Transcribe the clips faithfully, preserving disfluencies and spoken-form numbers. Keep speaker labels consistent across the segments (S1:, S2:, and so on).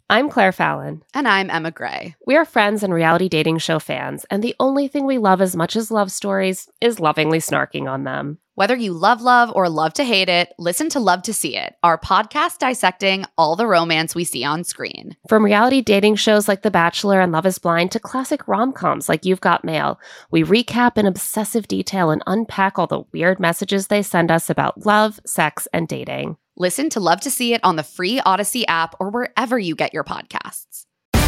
S1: I'm Claire Fallon.
S2: And I'm Emma Gray.
S1: We are friends and reality dating show fans, and the only thing we love as much as love stories is lovingly snarking on them.
S2: Whether you love love or love to hate it, listen to Love to See It, our podcast dissecting all the romance we see on screen.
S1: From reality dating shows like The Bachelor and Love is Blind to classic rom-coms like You've Got Mail, we recap in obsessive detail and unpack all the weird messages they send us about love, sex, and dating.
S2: Listen to Love to See It on the free Odyssey app or wherever you get your podcasts.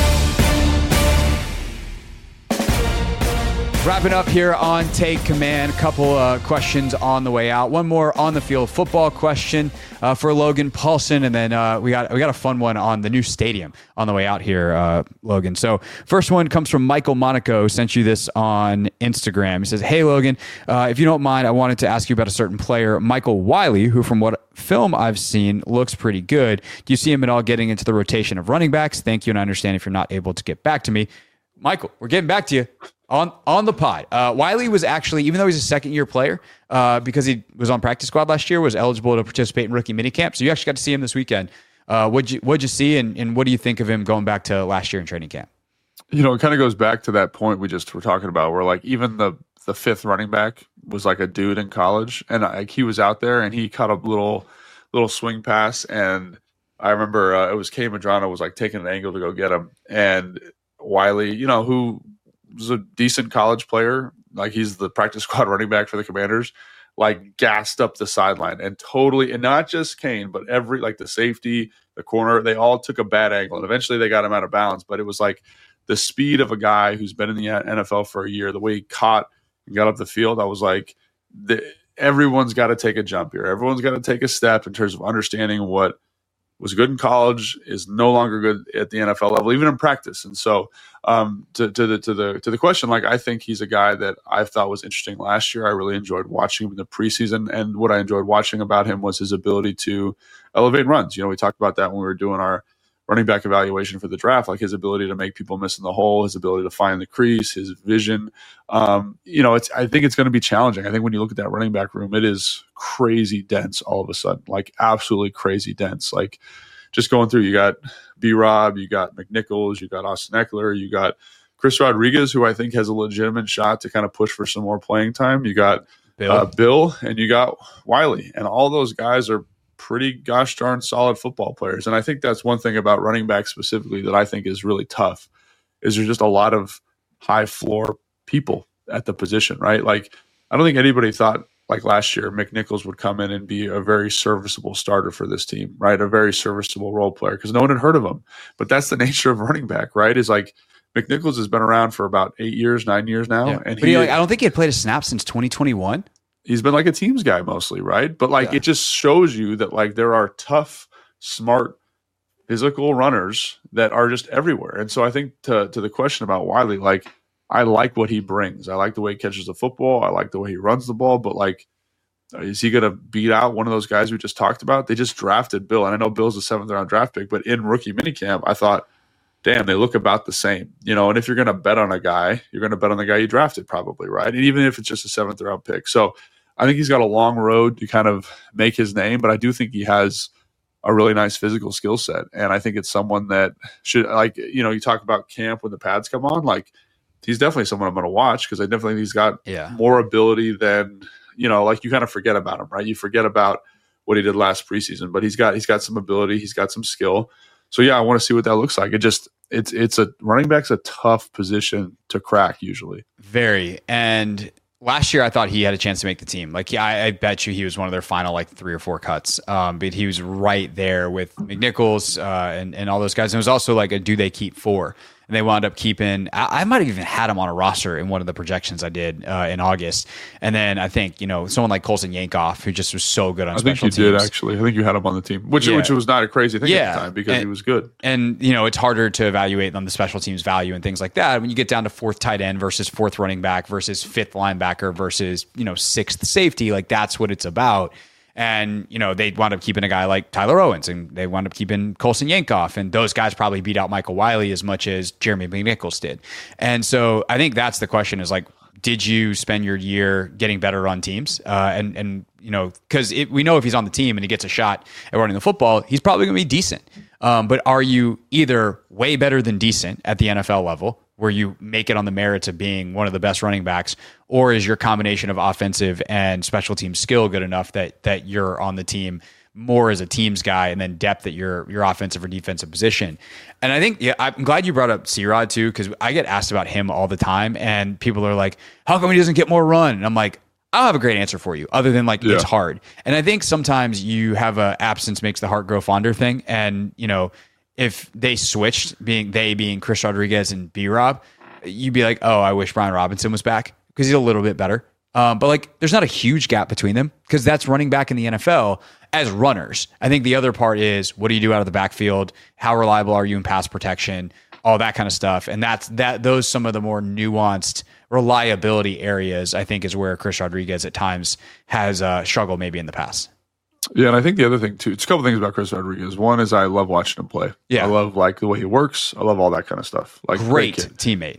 S3: Wrapping up here on Take Command, a couple uh, questions on the way out. One more on the field football question uh, for Logan Paulsen, and then uh, we got we got a fun one on the new stadium on the way out here, uh, Logan. So first one comes from Michael Monaco, sent you this on Instagram. He says, "Hey Logan, uh, if you don't mind, I wanted to ask you about a certain player, Michael Wiley, who from what film I've seen looks pretty good. Do you see him at all getting into the rotation of running backs? Thank you, and I understand if you're not able to get back to me." Michael, we're getting back to you. On on the pod. Uh, Wiley was actually, even though he's a second-year player, uh, because he was on practice squad last year, was eligible to participate in rookie minicamp. So you actually got to see him this weekend. Uh, what'd you what'd you see, and, and what do you think of him going back to last year in training camp?
S4: You know, it kind of goes back to that point we just were talking about, where like even the the fifth running back was like a dude in college, and like he was out there and he caught a little little swing pass, and I remember uh, it was Kay Madrano was like taking an angle to go get him, and Wiley, you know, who was a decent college player, like he's the practice squad running back for the Commanders, like gassed up the sideline and totally, and not just Kane, but every, like the safety, the corner, they all took a bad angle, and eventually they got him out of bounds. But it was like the speed of a guy who's been in the N F L for a year, the way he caught and got up the field, I was like, the, everyone's got to take a jump here. Everyone's got to take a step in terms of understanding what was good in college is no longer good at the N F L level, even in practice. And so um, to, to the to the to the question, like I think he's a guy that I thought was interesting last year. I really enjoyed watching him in the preseason, and what I enjoyed watching about him was his ability to elevate runs. You know, we talked about that when we were doing our running back evaluation for the draft, like his ability to make people miss in the hole, his ability to find the crease, his vision. Um, you know, it's I think it's going to be challenging. I think when you look at that running back room, it is crazy dense all of a sudden, like absolutely crazy dense. Like just going through, you got B-Rob, you got McNichols, you got Austin Eckler, you got Chris Rodriguez, who I think has a legitimate shot to kind of push for some more playing time. You got Bill, uh, Bill and you got Wiley, and all those guys are pretty gosh darn solid football players. And I think that's one thing about running back specifically that I think is really tough, is there's just a lot of high floor people at the position, right? Like I don't think anybody thought like last year McNichols would come in and be a very serviceable starter for this team, right? A very serviceable role player, because no one had heard of him. But that's the nature of running back, right? Is like McNichols has been around for about eight years, nine years now.
S3: Yeah.
S4: And
S3: but
S4: he,
S3: like, I don't think he had played a snap since twenty twenty-one.
S4: He's been like a teams guy mostly, right? But like, yeah. It just shows you that like there are tough, smart, physical runners that are just everywhere. And so I think to to the question about Wiley, like I like what he brings. I like the way he catches the football. I like the way he runs the ball. But like, is he going to beat out one of those guys we just talked about? They just drafted Bill, and I know Bill's a seventh round draft pick, but in rookie minicamp, I thought, damn, they look about the same, you know. And if you're going to bet on a guy, you're going to bet on the guy you drafted, probably, right? And even if it's just a seventh round pick, so I think he's got a long road to kind of make his name, but I do think he has a really nice physical skill set, and I think it's someone that should, like, you know, you talk about camp when the pads come on, like he's definitely someone I'm going to watch, because I definitely think he's got
S3: yeah.
S4: more ability than, you know, like you kind of forget about him, right? You forget about what he did last preseason, but he's got he's got some ability, he's got some skill. So yeah, I want to see what that looks like. It just it's it's a running back's a tough position to crack usually.
S3: Very. And last year I thought he had a chance to make the team. Like yeah, I, I bet you he was one of their final like three or four cuts. Um, but he was right there with McNichols uh, and and all those guys. And it was also like a do they keep four? And they wound up keeping, I, I might have even had him on a roster in one of the projections I did uh, in August. And then I think, you know, someone like Colson Yankoff, who just was so good on
S4: I
S3: special teams.
S4: I think you did, actually. I think you had him on the team, which,
S3: yeah.
S4: which was not a crazy thing
S3: yeah.
S4: at the time, because
S3: and,
S4: he was good.
S3: And, you know, it's harder to evaluate on the special teams value and things like that. When you get down to fourth tight end versus fourth running back versus fifth linebacker versus, you know, sixth safety, like that's what it's about. And, you know, they wound up keeping a guy like Tyler Owens, and they wound up keeping Colson Yankoff. And those guys probably beat out Michael Wiley as much as Jeremy McNichols did. And so I think that's the question is like, did you spend your year getting better on teams? Uh, and, and, you know, because we know if he's on the team and he gets a shot at running the football, he's probably going to be decent. Um, but are you either way better than decent at the N F L level, where you make it on the merits of being one of the best running backs, or is your combination of offensive and special team skill good enough that that you're on the team more as a teams guy, and then depth at your your offensive or defensive position? And I think, yeah, I'm glad you brought up C-Rod too, because I get asked about him all the time, and people are like, how come he doesn't get more run? And I'm like, I don't have a great answer for you other than like, yeah. It's hard. And I think sometimes you have a absence makes the heart grow fonder thing. And, you know, if they switched, being they being Chris Rodriguez and B-Rob, you'd be like, oh, I wish Brian Robinson was back because he's a little bit better. Um, but like, there's not a huge gap between them because that's running back in the N F L as runners. I think the other part is, what do you do out of the backfield? How reliable are you in pass protection? All that kind of stuff. And that's that. Those some of the more nuanced reliability areas, I think, is where Chris Rodriguez at times has uh, struggled maybe in the past.
S4: Yeah, and I think the other thing too, it's a couple things about Chris Rodriguez. One is I love watching him play.
S3: Yeah,
S4: I love like the way he works. I love all that kind of stuff. Like
S3: great, great teammate.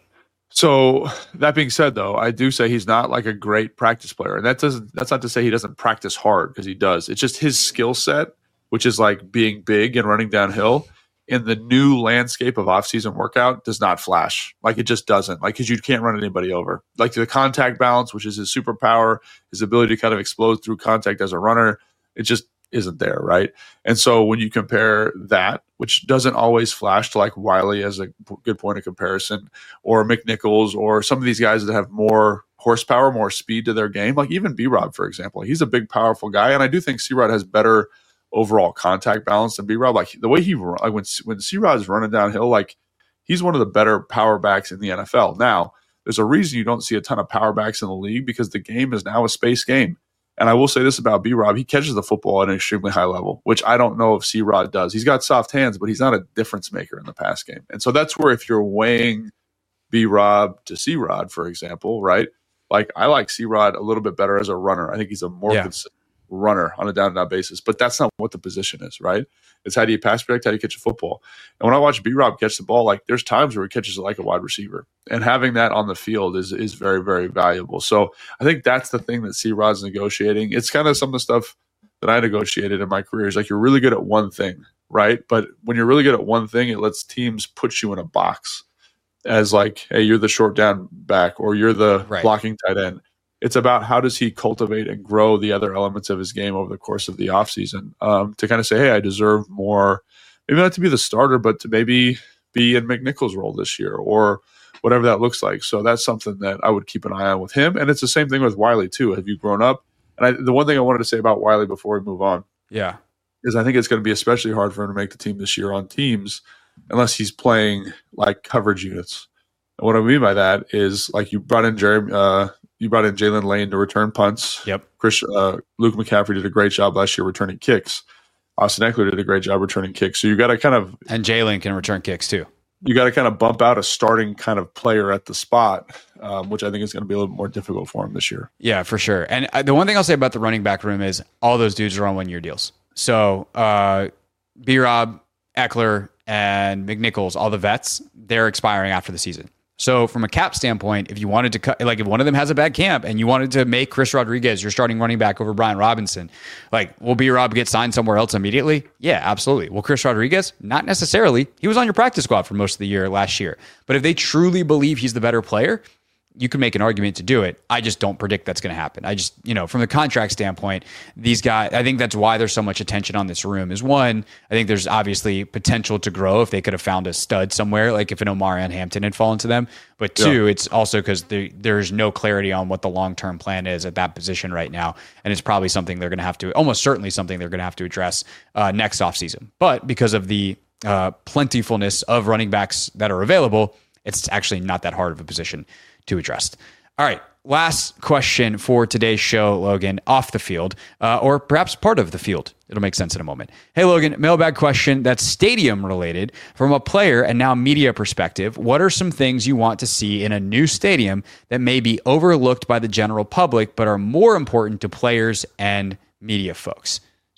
S4: So that being said, though, I do say he's not like a great practice player, and that doesn't. That's not to say he doesn't practice hard, because he does. It's just his skill set, which is like being big and running downhill in the new landscape of off-season workout, does not flash. Like it just doesn't. Like, because you can't run anybody over. Like the contact balance, which is his superpower, his ability to kind of explode through contact as a runner, it just isn't there, right? And so when you compare that, which doesn't always flash, to like Wiley as a good point of comparison, or McNichols, or some of these guys that have more horsepower, more speed to their game, like even B-Rob, for example. He's a big, powerful guy, and I do think C-Rod has better overall contact balance than B-Rob. Like the way he run, like when when C-Rod is running downhill, like he's one of the better power backs in the N F L. Now, there's a reason you don't see a ton of power backs in the league, because the game is now a space game. And I will say this about B-Rob, he catches the football at an extremely high level, which I don't know if C-Rod does. He's got soft hands, but he's not a difference maker in the pass game. And so that's where, if you're weighing B-Rob to C-Rod, for example, right? Like I like C-Rod a little bit better as a runner. I think he's a more yeah. consistent runner on a down-and-out basis, but that's not what the position is, right? It's how do you pass protect, how do you catch a football. And when I watch B-Rob catch the ball, like there's times where he catches it like a wide receiver, and having that on the field is is very, very valuable. So I think that's the thing that C-Rod's negotiating. It's kind of some of the stuff that I negotiated in my career is like, you're really good at one thing, right? But when you're really good at one thing, it lets teams put you in a box as like, hey, you're the short down back, or you're the right. blocking tight end. It's about how does he cultivate and grow the other elements of his game over the course of the offseason, um, to kind of say, hey, I deserve more, maybe not to be the starter, but to maybe be in McNichols' role this year, or whatever that looks like. So that's something that I would keep an eye on with him. And it's the same thing with Wiley too. Have you grown up? And I, the one thing I wanted to say about Wiley before we move on,
S3: yeah,
S4: is I think it's going to be especially hard for him to make the team this year on teams unless he's playing like coverage units. And what I mean by that is, like, you brought in Jeremy, uh, you brought in Jalen Lane to return punts.
S3: Yep.
S4: Chris, uh, Luke McCaffrey did a great job last year returning kicks. Austin Eckler did a great job returning kicks. So you got to kind of,
S3: and Jalen can return kicks too.
S4: You got to kind of bump out a starting kind of player at the spot, um, which I think is going to be a little more difficult for him this year.
S3: Yeah, for sure. And uh, the one thing I'll say about the running back room is all those dudes are on one year deals. So uh, B-Rob, Eckler, and McNichols, all the vets, they're expiring after the season. So from a cap standpoint, if you wanted to cut, like if one of them has a bad camp and you wanted to make Chris Rodriguez your starting running back over Brian Robinson, like, will B-Rob get signed somewhere else immediately? Yeah, absolutely. Will Chris Rodriguez? Not necessarily. He was on your practice squad for most of the year last year. But if they truly believe he's the better player, you can make an argument to do it. I just don't predict that's going to happen. I just, you know, from the contract standpoint, these guys, I think that's why there's so much attention on this room is, one, I think there's obviously potential to grow if they could have found a stud somewhere, like if an Omarion Hampton had fallen to them. But two, yeah. it's also because there's no clarity on what the long-term plan is at that position right now. And it's probably something they're going to have to, almost certainly something they're going to have to address uh, next offseason. But because of the uh, plentifulness of running backs that are available, it's actually not that hard of a position to address. All right. Last question for today's show, Logan, off the field, uh, or perhaps part of the field. It'll make sense in a moment. Hey, Logan, mailbag question that's stadium related. From a player and now media perspective, what are some things you want to see in a new stadium that may be overlooked by the general public, but are more important to players and media folks?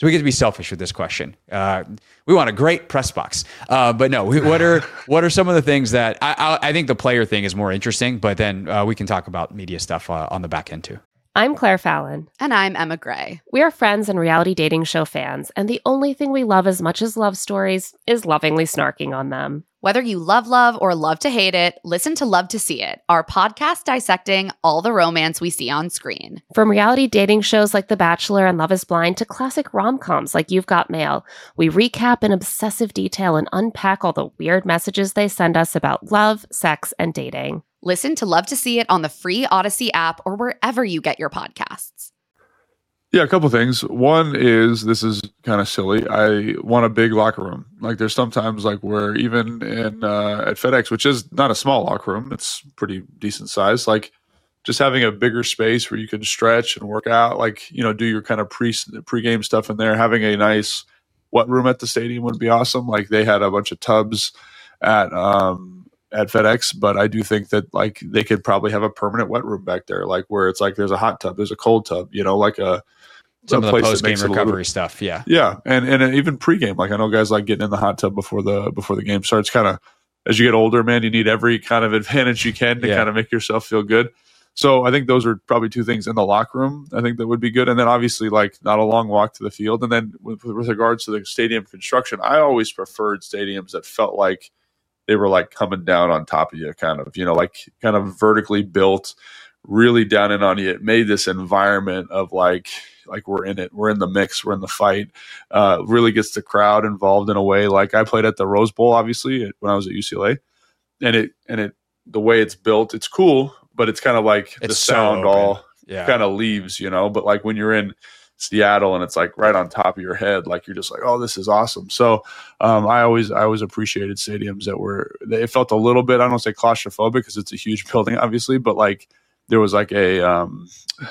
S3: So we get to be selfish with this question. Uh, we want a great press box, uh, but no. What are what are some of the things that I, I, I think the player thing is more interesting, but then uh, we can talk about media stuff uh, on the back end too.
S1: I'm Claire Fallon.
S2: And I'm Emma Gray.
S1: We are friends and reality dating show fans, and the only thing we love as much as love stories is lovingly snarking on them.
S2: Whether you love love or love to hate it, listen to Love to See It, our podcast dissecting all the romance we see on screen.
S1: From reality dating shows like The Bachelor and Love is Blind to classic rom-coms like You've Got Mail, we recap in obsessive detail and unpack all the weird messages they send us about love, sex, and dating.
S2: Listen to Love to See It on the free Odyssey app or wherever you get your podcasts.
S4: Yeah, a couple things. One is, this is kind of silly, I want a big locker room. Like there's sometimes like where even in uh, at FedEx, which is not a small locker room, it's pretty decent size, like just having a bigger space where you can stretch and work out, like, you know, do your kind of pre pre-game stuff in there. Having a nice wet room at the stadium would be awesome. Like they had a bunch of tubs at um, at FedEx, but I do think that like they could probably have a permanent wet room back there, like where it's like there's a hot tub, there's a cold tub, you know, like a
S3: some of the post game recovery
S4: little,
S3: stuff. Yeah.
S4: Yeah. And, and even pregame, like I know guys like getting in the hot tub before the, before the game starts. Kind of as you get older, man, you need every kind of advantage you can to yeah. kind of make yourself feel good. So I think those are probably two things in the locker room. I think that would be good. And then obviously like not a long walk to the field. And then with, with regards to the stadium construction, I always preferred stadiums that felt like they were like coming down on top of you, kind of, you know, like kind of vertically built, really down in on you. It made this environment of like, like we're in it, we're in the mix, we're in the fight. Uh, really gets the crowd involved in a way. Like I played at the Rose Bowl, obviously, when I was at U C L A, and it and it the way it's built, it's cool, but it's kind of like
S3: it's
S4: the sound
S3: so
S4: all
S3: yeah.
S4: kind of leaves, you know. But like when you're in Seattle and it's like right on top of your head, like you're just like, oh, this is awesome. So um, I always I always appreciated stadiums that were, it felt a little bit, I don't want to say claustrophobic because it's a huge building, obviously, but like there was like a um,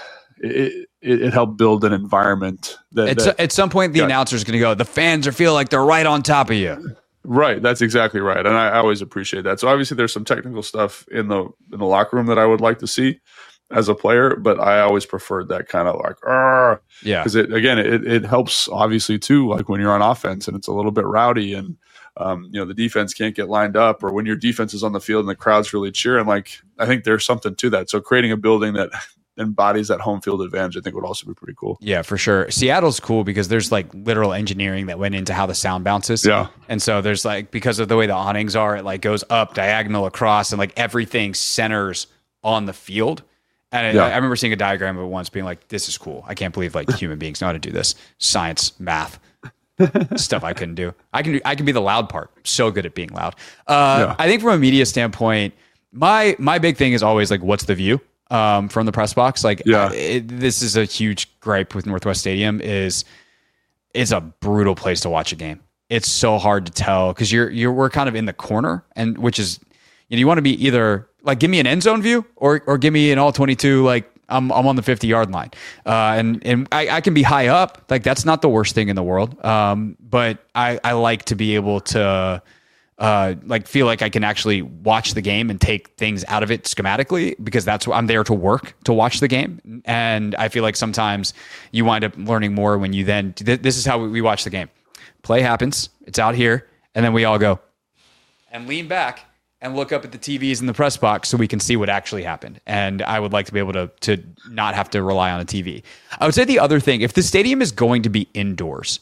S4: it, it, it helped build an environment that,
S3: at,
S4: that
S3: at some point the
S4: yeah.
S3: announcer is going to go, the fans are feel like they're right on top of you.
S4: Right, that's exactly right, and I, I always appreciate that. So obviously, there's some technical stuff in the in the locker room that I would like to see as a player, but I always preferred that kind of like, Argh!
S3: yeah,
S4: because it again it it helps obviously too, like when you're on offense and it's a little bit rowdy and um, you know the defense can't get lined up, or when your defense is on the field and the crowd's really cheering. Like I think there's something to that. So creating a building that embodies that home field advantage, I think would also be pretty cool.
S3: Yeah, for sure. Seattle's cool because there's like literal engineering that went into how the sound bounces.
S4: Yeah.
S3: And so there's like, because of the way the awnings are, it like goes up diagonal across and like everything centers on the field. And
S4: yeah.
S3: I, I remember seeing a diagram of it once being like, this is cool. I can't believe like human beings know how to do this. Science, math, stuff I couldn't do. I can do, I can be the loud part. I'm so good at being loud. Uh, yeah. I think from a media standpoint, my, my big thing is always like, what's the view? Um, from the press box, like
S4: yeah.
S3: uh, it, this is a huge gripe with Northwest Stadium. Is it's a brutal place to watch a game. It's so hard to tell because you're you're we're kind of in the corner, and which is you know you want to be either like give me an end zone view or or give me an all twenty-two like I'm I'm on the fifty yard line, uh, and and I, I can be high up, like that's not the worst thing in the world. Um, but I I like to be able to. Uh, like feel like I can actually watch the game and take things out of it schematically because that's what I'm there to work to watch the game. And I feel like sometimes you wind up learning more when you then, th- this is how we watch the game. Play happens. It's out here. And then we all go and lean back and look up at the T Vs in the press box so we can see what actually happened. And I would like to be able to, to not have to rely on a T V. I would say the other thing, if the stadium is going to be indoors,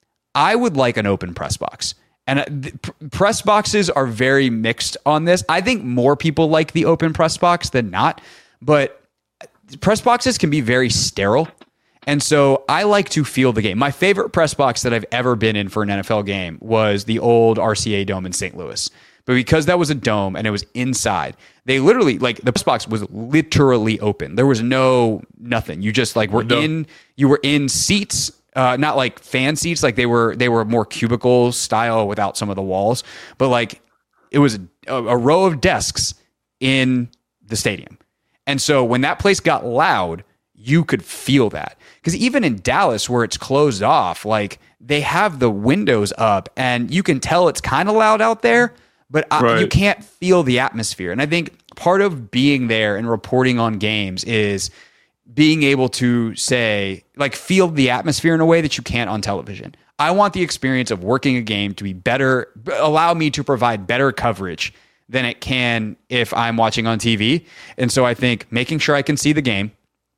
S3: I would like an open press box. And th- press boxes are very mixed on this. I think more people like the open press box than not, but press boxes can be very sterile. And so I like to feel the game. My favorite press box that I've ever been in for an N F L game was the old R C A Dome in Saint Louis. But because that was a dome and it was inside, they literally, like, the press box was literally open. There was no nothing. You just, like, were
S4: no.
S3: in, you were in seats. Uh, not like fan seats, like they were they were more cubicle style without some of the walls, but like it was a, a row of desks in the stadium. And so when that place got loud, you could feel that. Because even in Dallas where it's closed off, like they have the windows up and you can tell it's kind of loud out there, but I,
S4: right.
S3: you can't feel the atmosphere. And I think part of being there and reporting on games is being able to say, like, feel the atmosphere in a way that you can't on television. I want the experience of working a game to be better, allow me to provide better coverage than it can if I'm watching on T V. And so I think making sure I can see the game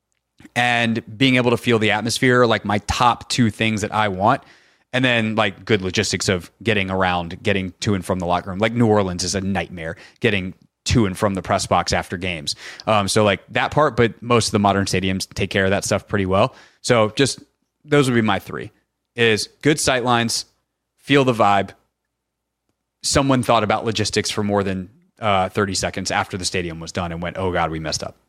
S3: and being able to feel the atmosphere are like my top two things that I want. And then like good logistics of getting around, getting to and from the locker room. Like New Orleans is a nightmare getting to and from the press box after games. Um, so like that part, but most of the modern stadiums take care of that stuff pretty well. So just those would be my three: is good sight lines, feel the vibe. Someone thought about logistics for more than uh, thirty seconds after the stadium was done and went, oh God, we messed up.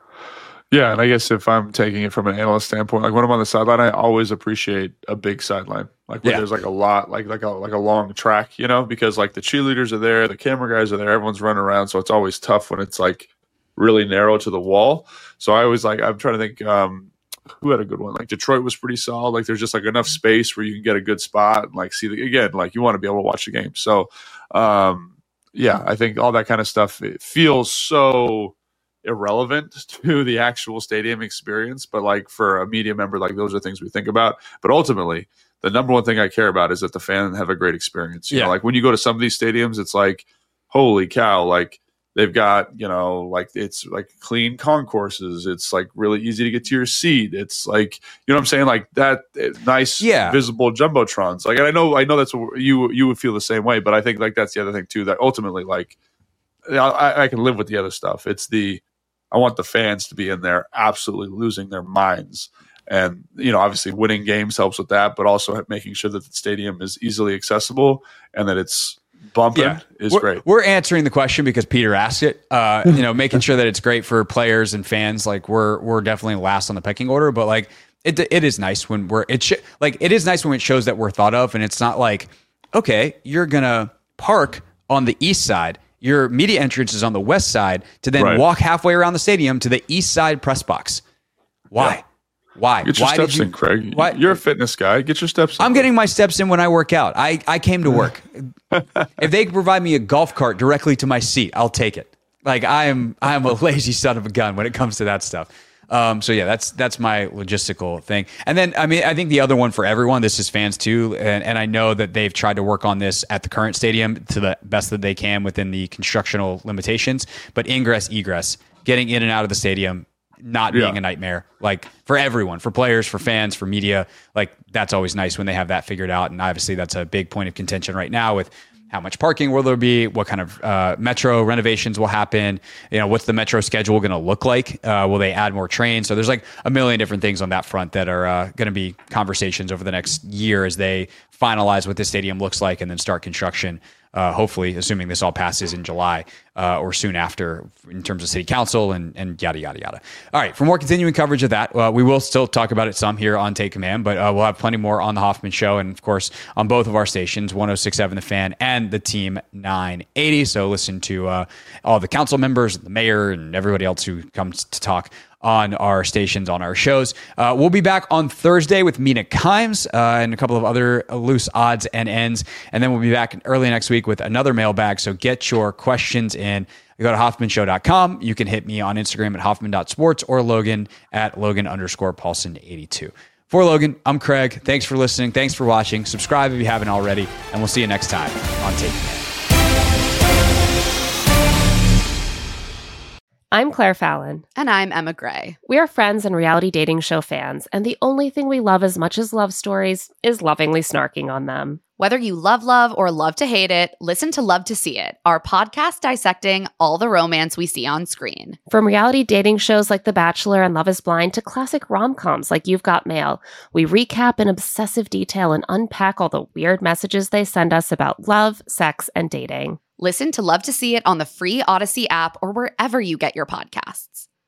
S4: Yeah, and I guess if I'm taking it from an analyst standpoint, like when I'm on the sideline, I always appreciate a big sideline, like where
S3: Yeah.
S4: there's like a lot, like like a like a long track, you know, because like the cheerleaders are there, the camera guys are there, everyone's running around, so it's always tough when it's like really narrow to the wall. So I always like I'm trying to think um, who had a good one. Like Detroit was pretty solid. Like there's just like enough space where you can get a good spot and like see the again, like you want to be able to watch the game. So um, yeah, I think all that kind of stuff it feels so irrelevant to the actual stadium experience, but like for a media member, like those are things we think about. But ultimately, the number one thing I care about is that the fan have a great experience. You
S3: Yeah.
S4: know, like when you go to some of these stadiums, it's like, holy cow, like they've got, you know, like it's like clean concourses. It's like really easy to get to your seat. It's like, you know what I'm saying? Like that eh, nice,
S3: Yeah.
S4: visible jumbotrons. Like, and I know, I know that's what you, you would feel the same way, but I think like that's the other thing too, that ultimately, like I, I can live with the other stuff. It's the, I want the fans to be in there absolutely losing their minds. And, you know, obviously winning games helps with that, but also making sure that the stadium is easily accessible and that it's bumping
S3: Yeah.
S4: is
S3: we're,
S4: great.
S3: We're answering the question because Peter asked it. Uh, you know, making sure that it's great for players and fans. Like we're we're definitely last on the pecking order, but like it it is nice when we're it sh- like it is nice when it shows that we're thought of, and it's not like, okay, you're gonna park on the east side. Your media entrance is on the west side to then
S4: Right.
S3: walk halfway around the stadium to the east side press box. Why?
S4: Yeah.
S3: Why?
S4: Get your
S3: Why
S4: steps
S3: did you,
S4: in, Craig.
S3: why-
S4: You're a fitness guy. Get your steps in.
S3: I'm getting my steps in when I work out. I, I came to work. If they could provide me a golf cart directly to my seat, I'll take it. Like I am I am a lazy son of a gun when it comes to that stuff. Um, so yeah, that's that's my logistical thing. And then I mean I think the other one for everyone, this is fans too, and, and I know that they've tried to work on this at the current stadium to the best that they can within the constructional limitations, but ingress, egress, getting in and out of the stadium, not being
S4: Yeah.
S3: a nightmare, like for everyone, for players, for fans, for media, like that's always nice when they have that figured out. And obviously that's a big point of contention right now with how much parking will there be, what kind of uh, metro renovations will happen, you know, what's the metro schedule going to look like? Uh, will they add more trains? So there's like a million different things on that front that are uh, going to be conversations over the next year as they finalize what this stadium looks like and then start construction. Uh, hopefully, assuming this all passes in July uh, or soon after in terms of city council and, and yada, yada, yada. All right, for more continuing coverage of that, uh, we will still talk about it some here on Take Command, but uh, we'll have plenty more on the Hoffman Show and, of course, on both of our stations, one oh six point seven The Fan and the Team nine eighty. So listen to uh, all the council members, the mayor, and everybody else who comes to talk on our stations, on our shows. Uh, we'll be back on Thursday with Mina Kimes uh, and a couple of other loose odds and ends. And then we'll be back early next week with another mailbag. So get your questions in. You go to Hoffman Show dot com. You can hit me on Instagram at Hoffman dot sports or Logan at Logan underscore Paulson eighty-two. For Logan, I'm Craig. Thanks for listening. Thanks for watching. Subscribe if you haven't already. And we'll see you next time on Take Command.
S1: I'm Claire Fallon.
S2: And I'm Emma Gray.
S1: We are friends and reality dating show fans, and the only thing we love as much as love stories is lovingly snarking on them.
S2: Whether you love love or love to hate it, listen to Love to See It, our podcast dissecting all the romance we see on screen.
S1: From reality dating shows like The Bachelor and Love is Blind to classic rom-coms like You've Got Mail, we recap in obsessive detail and unpack all the weird messages they send us about love, sex, and dating.
S2: Listen to Love to See It on the free Odyssey app or wherever you get your podcasts.